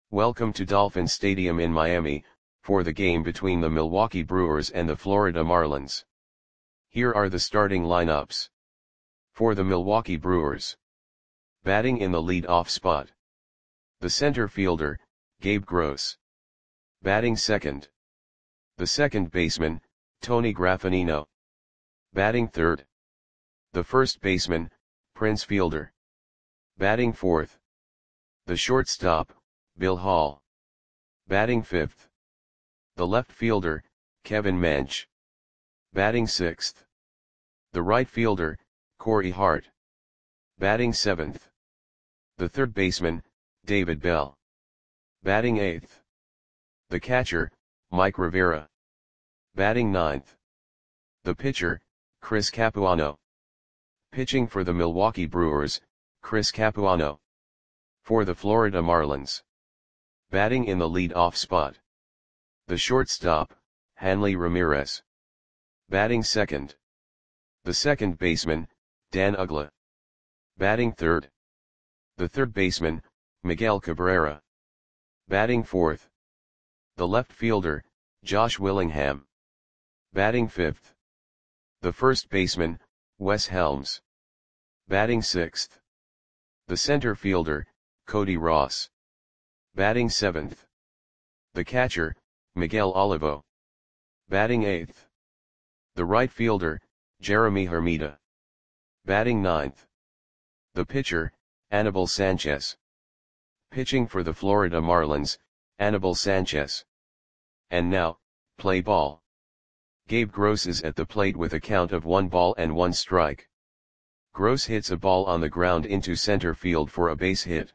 Welcome to Dolphin Stadium in Miami, for the game between the Milwaukee Brewers and the Florida Marlins. Here are the starting lineups. For the Milwaukee Brewers. Batting in the lead-off spot. The center fielder, Gabe Gross. Batting second. The second baseman, Tony Graffagnino. Batting third. The first baseman, Prince Fielder. Batting fourth. The shortstop, Bill Hall. Batting fifth. The left fielder, Kevin Mench. Batting sixth. The right fielder, Corey Hart. Batting seventh. The third baseman, David Bell. Batting eighth. The catcher, Mike Rivera. Batting ninth. The pitcher, Chris Capuano. Pitching for the Milwaukee Brewers, Chris Capuano. For the Florida Marlins. Batting in the lead-off spot. The shortstop, Hanley Ramirez. Batting second. The second baseman, Dan Uggla. Batting third. The third baseman, Miguel Cabrera. Batting fourth. The left fielder, Josh Willingham. Batting fifth. The first baseman, Wes Helms. Batting sixth. The center fielder, Cody Ross. Batting seventh. The catcher, Miguel Olivo. Batting eighth. The right fielder, Jeremy Hermida. Batting ninth. The pitcher, Anibal Sanchez. Pitching for the Florida Marlins, Anibal Sanchez. And now, play ball. Gabe Gross is at the plate with a count of 1-1 strike. Gross hits a ball on the ground into center field for a base hit.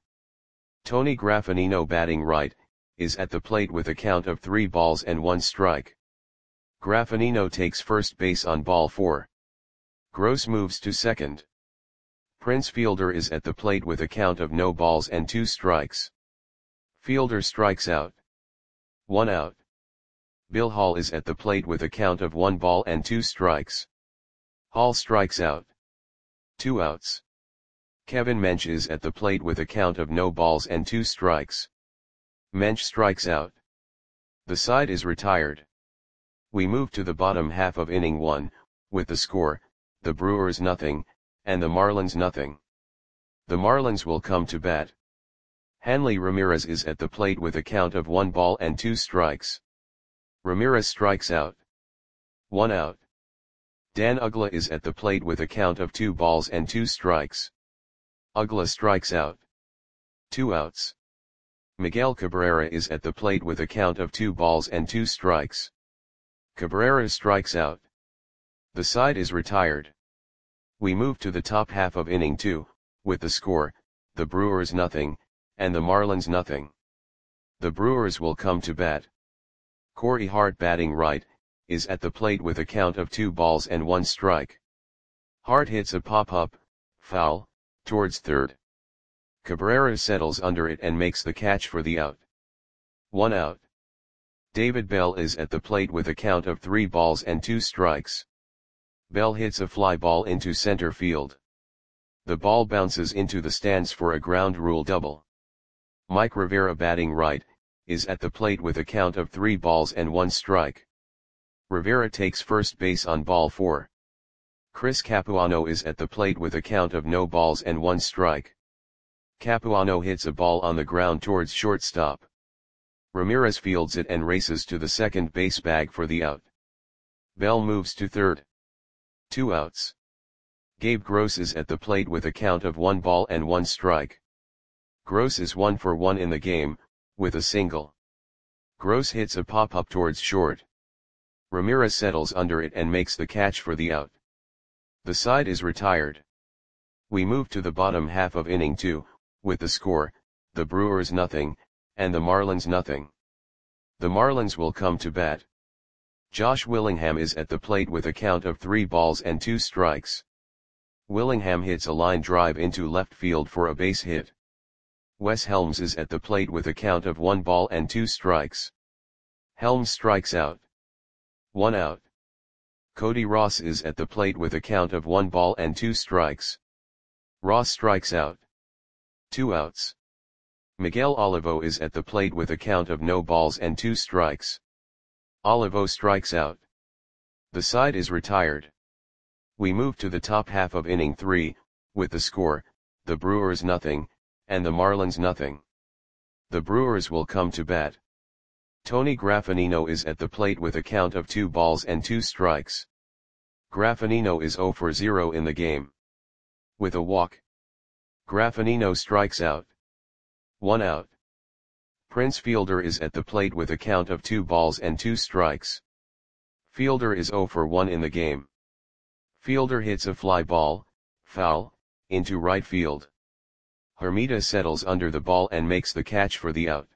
Tony Graffagnino, batting right, is at the plate with a count of 3-1 strike. Graffagnino takes first base on ball 4. Gross moves to second. Prince Fielder is at the plate with a count of 0-2 strikes. Fielder strikes out. 1 out. Bill Hall is at the plate with a count of 1-2 strikes. Hall strikes out. 2 outs. Kevin Mench is at the plate with a count of 0-2 strikes. Mench strikes out. The side is retired. We move to the bottom half of inning 1, with the score, the Brewers 0, and the Marlins 0. The Marlins will come to bat. Hanley Ramirez is at the plate with a count of 1-2 strikes. Ramirez strikes out. 1 out. Dan Uggla is at the plate with a count of 2-2 strikes. Uggla strikes out. 2 outs. Miguel Cabrera is at the plate with a count of 2-2 strikes. Cabrera strikes out. The side is retired. We move to the top half of inning 2, with the score, the Brewers 0, and the Marlins 0. The Brewers will come to bat. Corey Hart, batting right, is at the plate with a count of 2-1 strike. Hart hits a pop-up, foul, towards third. Cabrera settles under it and makes the catch for the out. 1 out. David Bell is at the plate with a count of 3-2 strikes. Bell hits a fly ball into center field. The ball bounces into the stands for a ground rule double. Mike Rivera, batting right, is at the plate with a count of 3-1 strike. Rivera takes first base on ball 4. Chris Capuano is at the plate with a count of 0-1 strike. Capuano hits a ball on the ground towards shortstop. Ramirez fields it and races to the second base bag for the out. Bell moves to third. 2 outs. Gabe Gross is at the plate with a count of 1-1 strike. Gross is 1 for 1 in the game, with a single. Gross hits a pop-up towards short. Ramirez settles under it and makes the catch for the out. The side is retired. We move to the bottom half of inning 2, with the score, the Brewers 0, and the Marlins 0. The Marlins will come to bat. Josh Willingham is at the plate with a count of 3-2 strikes. Willingham hits a line drive into left field for a base hit. Wes Helms is at the plate with a count of 1-2 strikes. Helms strikes out. 1 out. Cody Ross is at the plate with a count of 1-2 strikes. Ross strikes out. 2 outs. Miguel Olivo is at the plate with a count of no balls and 2 strikes. Olivo strikes out. The side is retired. We move to the top half of inning 3, with the score, the Brewers nothing, and the Marlins nothing. The Brewers will come to bat. Tony Graffagnino is at the plate with a count of 2 balls and 2 strikes. Graffagnino is 0 for 0 in the game. With a walk, Graffagnino strikes out. 1 out. Prince Fielder is at the plate with a count of 2 balls and 2 strikes. Fielder is 0 for 1 in the game. Fielder hits a fly ball, foul, into right field. Hermida settles under the ball and makes the catch for the out.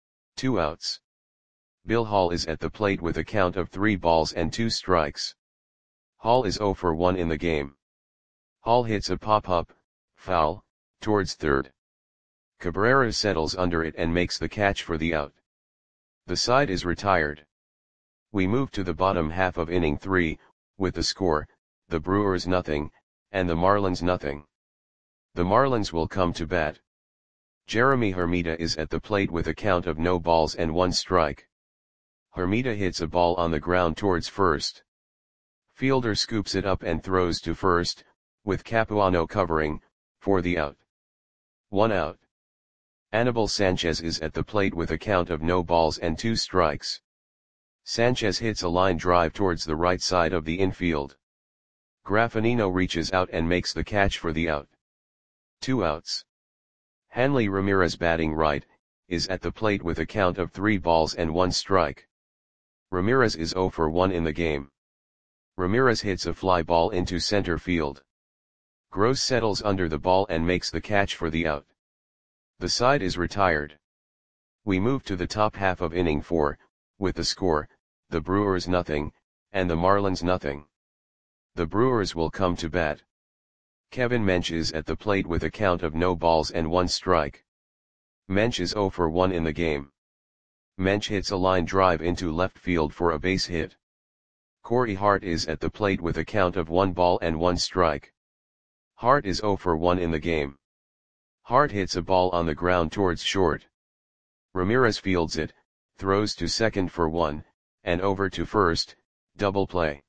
2 outs. Bill Hall is at the plate with a count of 3 balls and 2 strikes. Hall is 0 for 1 in the game. Hall hits a pop-up, foul, towards third. Cabrera settles under it and makes the catch for the out. The side is retired. We move to the bottom half of inning 3, with the score, the Brewers nothing, and the Marlins nothing. The Marlins will come to bat. Jeremy Hermida is at the plate with a count of no balls and 1 strike. Hermida hits a ball on the ground towards first. Fielder scoops it up and throws to first, with Capuano covering, for the out. 1 out. Anibal Sanchez is at the plate with a count of no balls and 2 strikes. Sanchez hits a line drive towards the right side of the infield. Graffagnino reaches out and makes the catch for the out. 2 outs. Hanley Ramirez, batting right, is at the plate with a count of 3 balls and 1 strike. Ramirez is 0 for 1 in the game. Ramirez hits a fly ball into center field. Gross settles under the ball and makes the catch for the out. The side is retired. We move to the top half of inning 4, with the score, the Brewers nothing, and the Marlins nothing. The Brewers will come to bat. Kevin Mench is at the plate with a count of no balls and 1 strike. Mench is 0 for 1 in the game. Mench hits a line drive into left field for a base hit. Corey Hart is at the plate with a count of 1 ball and 1 strike. Hart is 0 for 1 in the game. Hart hits a ball on the ground towards short. Ramirez fields it, throws to second for 1, and over to first, double play.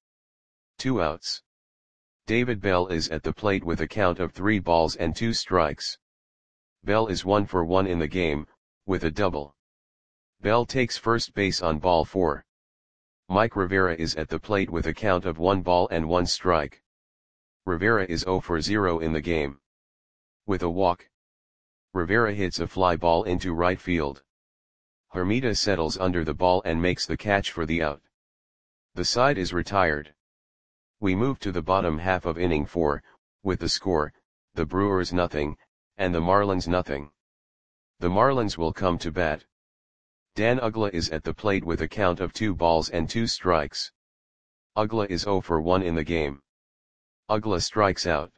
2 outs. David Bell is at the plate with a count of 3 balls and 2 strikes. Bell is 1 for 1 in the game, with a double. Bell takes first base on ball 4. Mike Rivera is at the plate with a count of 1 ball and 1 strike. Rivera is 0 for 0 in the game. With a walk, Rivera hits a fly ball into right field. Hermida settles under the ball and makes the catch for the out. The side is retired. We move to the bottom half of inning 4, with the score, the Brewers nothing, and the Marlins nothing. The Marlins will come to bat. Dan Uggla is at the plate with a count of 2 balls and 2 strikes. Uggla is 0 for 1 in the game. Uggla strikes out.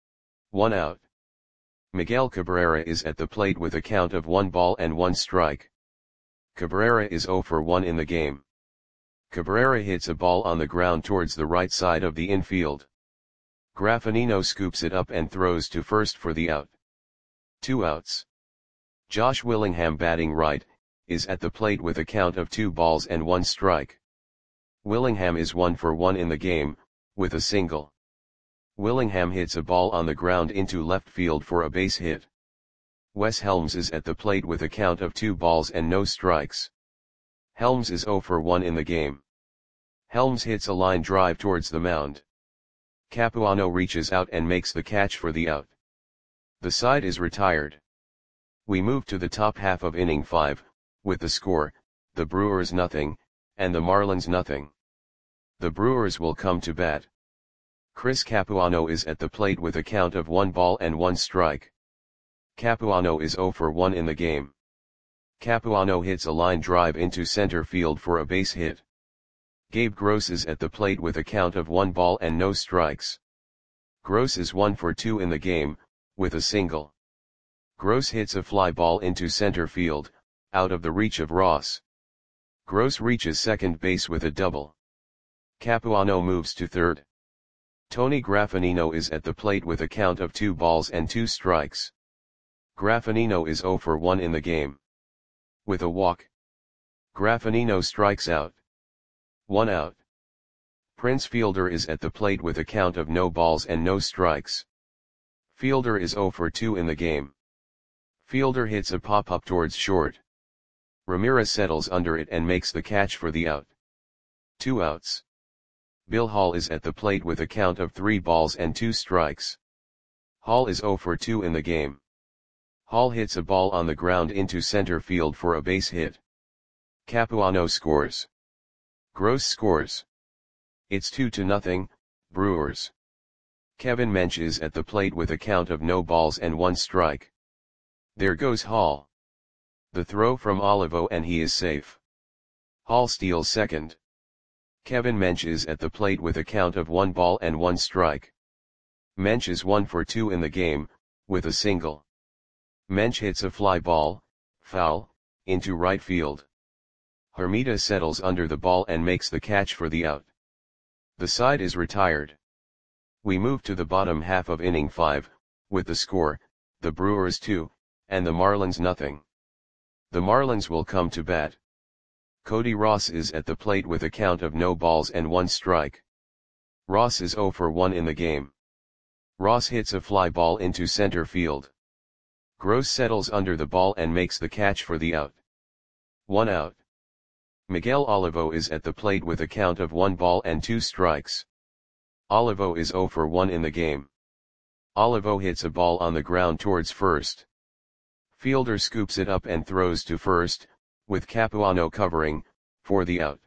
1 out. Miguel Cabrera is at the plate with a count of 1 ball and 1 strike. Cabrera is 0 for 1 in the game. Cabrera hits a ball on the ground towards the right side of the infield. Graffagnino scoops it up and throws to first for the out. 2 outs. Josh Willingham, batting right, is at the plate with a count of 2 balls and 1 strike. Willingham is 1 for 1 in the game, with a single. Willingham hits a ball on the ground into left field for a base hit. Wes Helms is at the plate with a count of 2 balls and no strikes. Helms is 0 for 1 in the game. Helms hits a line drive towards the mound. Capuano reaches out and makes the catch for the out. The side is retired. We move to the top half of inning 5, with the score, the Brewers nothing, and the Marlins nothing. The Brewers will come to bat. Chris Capuano is at the plate with a count of 1 ball and 1 strike. Capuano is 0 for 1 in the game. Capuano hits a line drive into center field for a base hit. Gabe Gross is at the plate with a count of 1 ball and no strikes. Gross is 1 for 2 in the game, with a single. Gross hits a fly ball into center field, out of the reach of Ross. Gross reaches second base with a double. Capuano moves to third. Tony Graffagnino is at the plate with a count of 2 balls and 2 strikes. Graffinino is 0 for 1 in the game. With a walk, Graffinino strikes out. 1 out. Prince Fielder is at the plate with a count of no balls and no strikes. Fielder is 0 for 2 in the game. Fielder hits a pop-up towards short. Ramirez settles under it and makes the catch for the out. 2 outs. Bill Hall is at the plate with a count of 3 balls and 2 strikes. Hall is 0 for 2 in the game. Hall hits a ball on the ground into center field for a base hit. Capuano scores. Gross scores. It's 2-0, Brewers. Kevin Mench is at the plate with a count of no balls and 1 strike. There goes Hall. The throw from Olivo and he is safe. Hall steals second. Kevin Mench is at the plate with a count of 1 ball and 1 strike. Mench is 1 for 2 in the game, with a single. Mench hits a fly ball, foul, into right field. Hermida settles under the ball and makes the catch for the out. The side is retired. We move to the bottom half of inning 5, with the score, the Brewers 2, and the Marlins nothing. The Marlins will come to bat. Cody Ross is at the plate with a count of no balls and 1 strike. Ross is 0 for 1 in the game. Ross hits a fly ball into center field. Gross settles under the ball and makes the catch for the out. 1 out. Miguel Olivo is at the plate with a count of 1 ball and 2 strikes. Olivo is 0 for 1 in the game. Olivo hits a ball on the ground towards first. Fielder scoops it up and throws to first, with Capuano covering, for the out.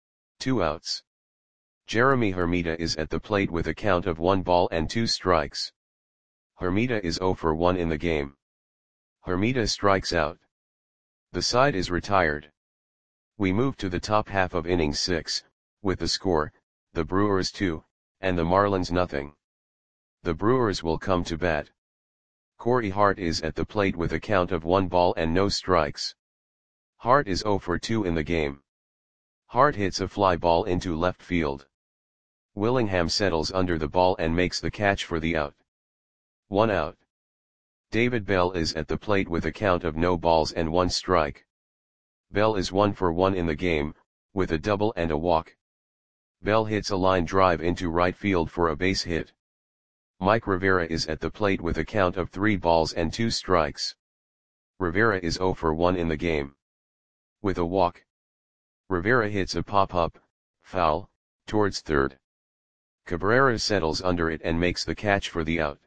2 outs. Jeremy Hermida is at the plate with a count of 1 ball and 2 strikes. Hermida is 0 for 1 in the game. Hermida strikes out. The side is retired. We move to the top half of inning 6, with the score, the Brewers 2, and the Marlins nothing. The Brewers will come to bat. Corey Hart is at the plate with a count of 1 ball and no strikes. Hart is 0 for 2 in the game. Hart hits a fly ball into left field. Willingham settles under the ball and makes the catch for the out. 1 out. David Bell is at the plate with a count of no balls and 1 strike. Bell is 1 for 1 in the game, with a double and a walk. Bell hits a line drive into right field for a base hit. Mike Rivera is at the plate with a count of 3 balls and 2 strikes. Rivera is 0 for 1 in the game. With a walk, Rivera hits a pop-up, foul, towards third. Cabrera settles under it and makes the catch for the out.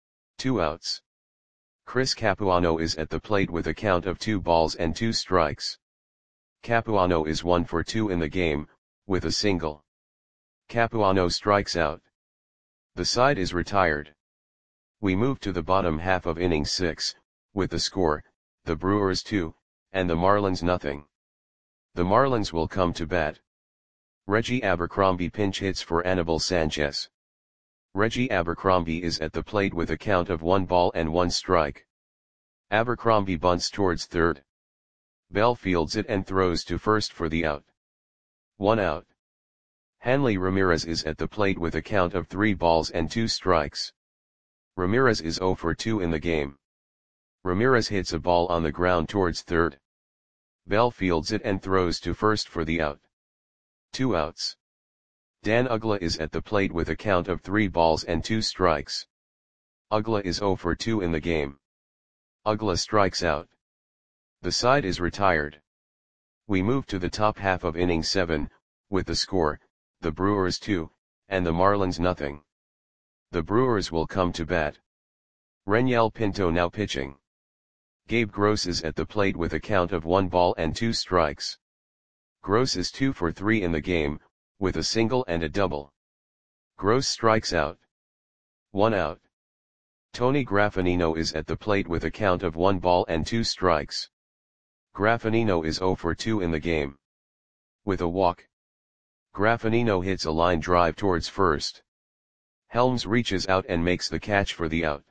2 outs. Chris Capuano is at the plate with a count of 2 balls and 2 strikes. Capuano is 1 for 2 in the game, with a single. Capuano strikes out. The side is retired. We move to the bottom half of inning 6, with the score, the Brewers 2, and the Marlins nothing. The Marlins will come to bat. Reggie Abercrombie pinch hits for Anibal Sanchez. Reggie Abercrombie is at the plate with a count of 1 ball and 1 strike. Abercrombie bunts towards third. Bell fields it and throws to first for the out. 1 out. Hanley Ramirez is at the plate with a count of 3 balls and 2 strikes. Ramirez is 0 for 2 in the game. Ramirez hits a ball on the ground towards third. Bell fields it and throws to first for the out. 2 outs. Dan Uggla is at the plate with a count of 3 balls and 2 strikes. Uggla is 0 for 2 in the game. Uggla strikes out. The side is retired. We move to the top half of inning 7, with the score, the Brewers 2, and the Marlins nothing. The Brewers will come to bat. Renyel Pinto now pitching. Gabe Gross is at the plate with a count of 1 ball and 2 strikes. Gross is 2 for 3 in the game, with a single and a double. Gross strikes out. 1 out. Tony Graffinino is at the plate with a count of 1 ball and 2 strikes. Graffinino is 0 for 2 in the game. With a walk, Graffinino hits a line drive towards first. Helms reaches out and makes the catch for the out.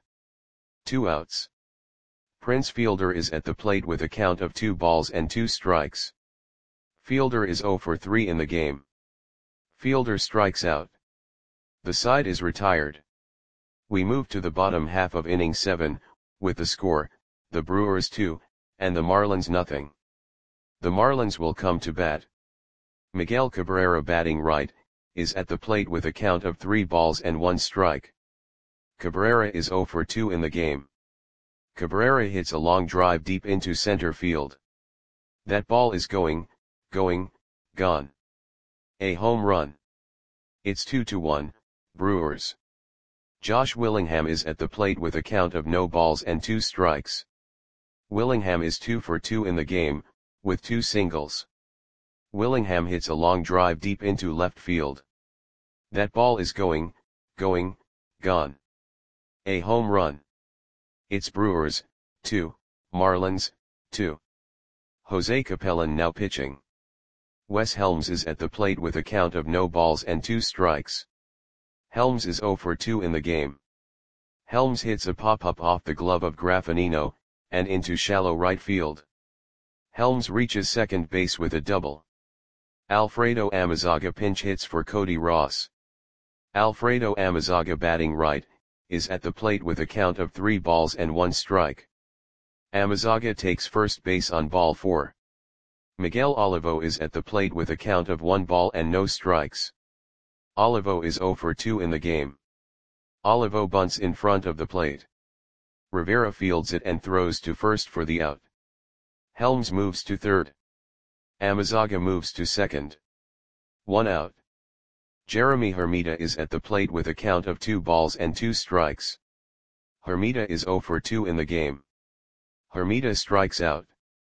2 outs. Prince Fielder is at the plate with a count of 2 balls and 2 strikes. Fielder is 0 for 3 in the game. Fielder strikes out. The side is retired. We move to the bottom half of inning 7, with the score, the Brewers 2, and the Marlins nothing. The Marlins will come to bat. Miguel Cabrera batting right, is at the plate with a count of 3 balls and 1 strike. Cabrera is 0 for 2 in the game. Cabrera hits a long drive deep into center field. That ball is going, gone. A home run. It's 2-1, Brewers. Josh Willingham is at the plate with a count of no balls and 2 strikes. Willingham is 2 for 2 in the game, with 2 singles. Willingham hits a long drive deep into left field. That ball is going, gone. A home run. It's Brewers, 2, Marlins, 2. Jose Capellan now pitching. Wes Helms is at the plate with a count of no balls and 2 strikes. Helms is 0 for 2 in the game. Helms hits a pop-up off the glove of Graffinino, and into shallow right field. Helms reaches second base with a double. Alfredo Amezaga pinch hits for Cody Ross. Alfredo Amezaga batting right, is at the plate with a count of 3 balls and 1 strike. Amezaga takes first base on ball 4. Miguel Olivo is at the plate with a count of 1 ball and no strikes. Olivo is 0 for 2 in the game. Olivo bunts in front of the plate. Rivera fields it and throws to first for the out. Helms moves to third. Amezaga moves to second. 1 out. Jeremy Hermida is at the plate with a count of 2 balls and 2 strikes. Hermida is 0 for 2 in the game. Hermida strikes out.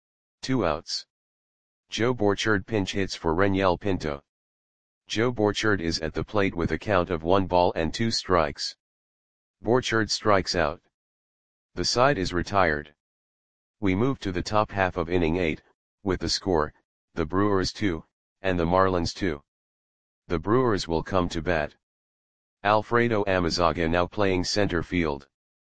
2 outs. Joe Borchard pinch hits for Reniel Pinto. Joe Borchard is at the plate with a count of 1 ball and 2 strikes. Borchard strikes out. The side is retired. We move to the top half of inning 8, with the score, the Brewers 2, and the Marlins 2. The Brewers will come to bat. Alfredo Amezaga now playing center field.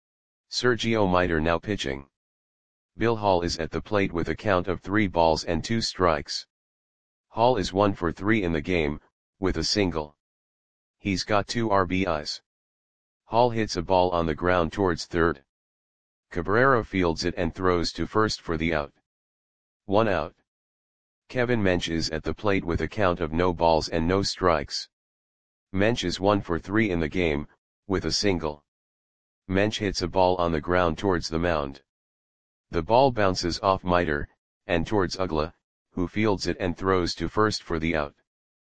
Sergio Miter now pitching. Bill Hall is at the plate with a count of 3 balls and 2 strikes. Hall is 1 for 3 in the game, with a single. He's got 2 RBIs. Hall hits a ball on the ground towards third. Cabrera fields it and throws to first for the out. 1 out. Kevin Mench is at the plate with a count of no balls and no strikes. Mench is 1 for 3 in the game, with a single. Mench hits a ball on the ground towards the mound. The ball bounces off Miter, and towards Ugla, who fields it and throws to first for the out.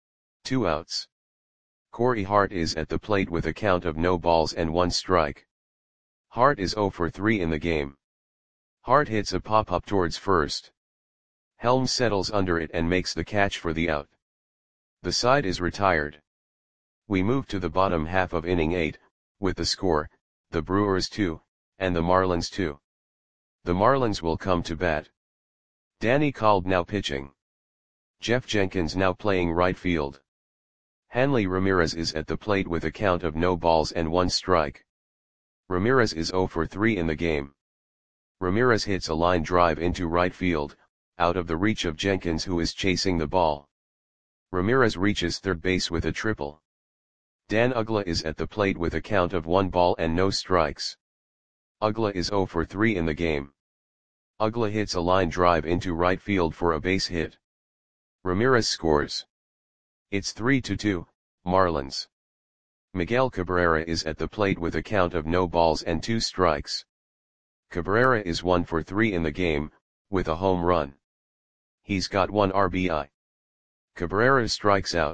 2 outs. Corey Hart is at the plate with a count of no balls and 1 strike. Hart is 0 for 3 in the game. Hart hits a pop-up towards first. Helms settles under it and makes the catch for the out. The side is retired. We move to the bottom half of inning 8, with the score, the Brewers 2, and the Marlins 2. The Marlins will come to bat. Danny Kolb now pitching. Jeff Jenkins now playing right field. Hanley Ramirez is at the plate with a count of no balls and 1 strike. Ramirez is 0 for 3 in the game. Ramirez hits a line drive into right field, out of the reach of Jenkins, who is chasing the ball. Ramirez reaches third base with a triple. Dan Ugla is at the plate with a count of 1 ball and no strikes. Ugla is 0 for 3 in the game. Ugla hits a line drive into right field for a base hit. Ramirez scores. It's 3-2, Marlins. Miguel Cabrera is at the plate with a count of no balls and 2 strikes. Cabrera is 1 for 3 in the game, with a home run. He's got 1 RBI. Cabrera strikes out.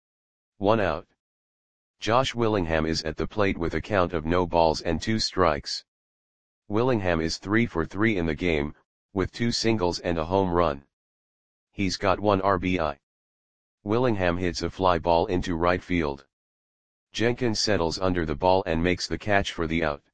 1 out. Josh Willingham is at the plate with a count of no balls and 2 strikes. Willingham is 3 for 3 in the game, with 2 singles and a home run. He's got 1 RBI. Willingham hits a fly ball into right field. Jenkins settles under the ball and makes the catch for the out.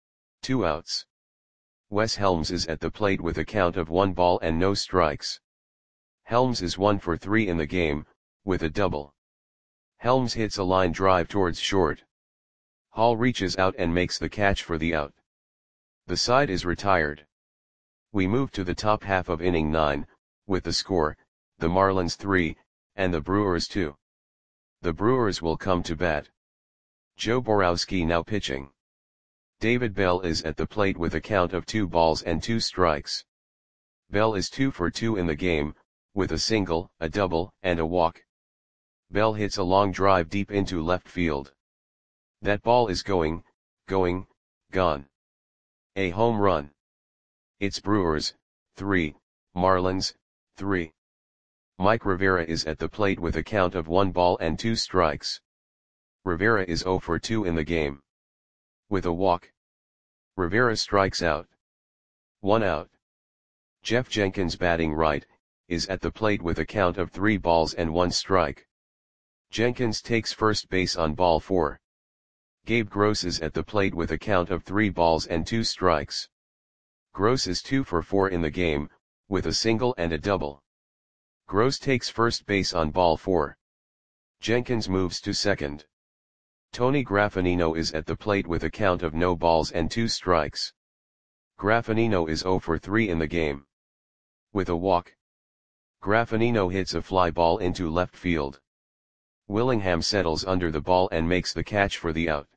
2 outs. Wes Helms is at the plate with a count of 1 ball and no strikes. Helms is 1 for 3 in the game, with a double. Helms hits a line drive towards short. Hall reaches out and makes the catch for the out. The side is retired. We move to the top half of inning 9, with the score, the Marlins 3, and the Brewers 2. The Brewers will come to bat. Joe Borowski now pitching. David Bell is at the plate with a count of 2 balls and 2 strikes. Bell is 2 for 2 in the game, with a single, a double, and a walk. Bell hits a long drive deep into left field. That ball is going, gone. A home run. It's Brewers, 3, Marlins, 3. Mike Rivera is at the plate with a count of 1 ball and 2 strikes. Rivera is 0 for 2 in the game. With a walk. Rivera strikes out. 1 out. Jeff Jenkins, batting right, is at the plate with a count of 3 balls and 1 strike. Jenkins takes first base on ball 4. Gabe Gross is at the plate with a count of 3 balls and 2 strikes. Gross is 2 for 4 in the game, with a single and a double. Gross takes first base on ball 4. Jenkins moves to second. Tony Graffanino is at the plate with a count of no balls and 2 strikes. Graffanino is 0 for 3 in the game. With a walk. Graffanino hits a fly ball into left field. Willingham settles under the ball and makes the catch for the out.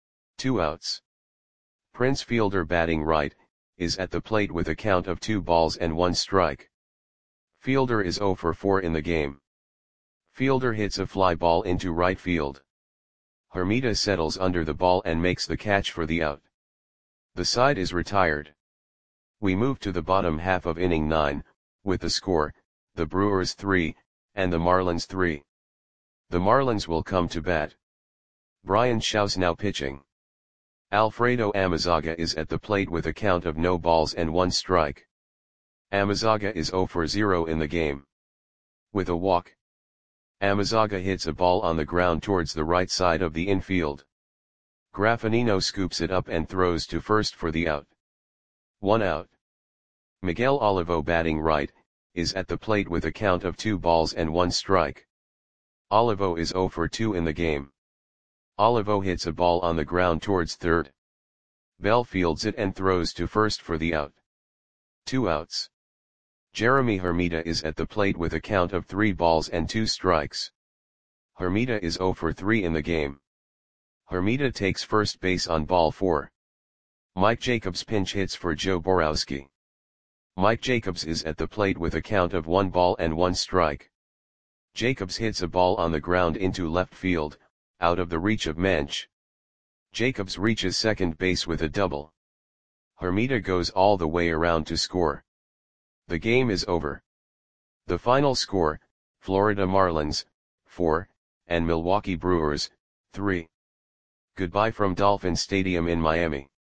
2 outs. Prince Fielder, batting right, is at the plate with a count of 2 balls and 1 strike. Fielder is 0 for 4 in the game. Fielder hits a fly ball into right field. Hermida settles under the ball and makes the catch for the out. The side is retired. We move to the bottom half of inning 9, with the score, the Brewers 3, and the Marlins 3. The Marlins will come to bat. Brian Shaw's now pitching. Alfredo Amezaga is at the plate with a count of no balls and 1 strike. Amezaga is 0 for 0 in the game. With a walk. Amezaga hits a ball on the ground towards the right side of the infield. Graffanino scoops it up and throws to first for the out. 1 out. Miguel Olivo, batting right, is at the plate with a count of 2 balls and 1 strike. Olivo is 0 for 2 in the game. Olivo hits a ball on the ground towards third. Bell fields it and throws to first for the out. 2 outs. Jeremy Hermida is at the plate with a count of 3 balls and 2 strikes. Hermida is 0 for 3 in the game. Hermida takes first base on ball 4. Mike Jacobs pinch hits for Joe Borowski. Mike Jacobs is at the plate with a count of 1 ball and 1 strike. Jacobs hits a ball on the ground into left field, out of the reach of Mensch. Jacobs reaches second base with a double. Hermida goes all the way around to score. The game is over. The final score, Florida Marlins, 4, and Milwaukee Brewers, 3. Goodbye from Dolphin Stadium in Miami.